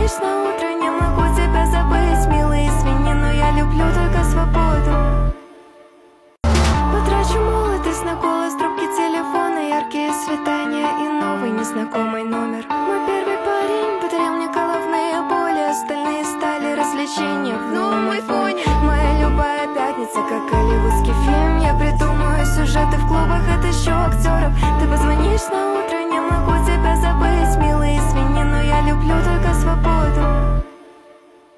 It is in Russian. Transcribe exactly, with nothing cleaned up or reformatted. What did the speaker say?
лишь на утро, не могу тебя забыть, милый, извини, но я люблю только свободу. Потрачу молодость на голос трубки телефона, яркие свидания и новый незнакомый номер.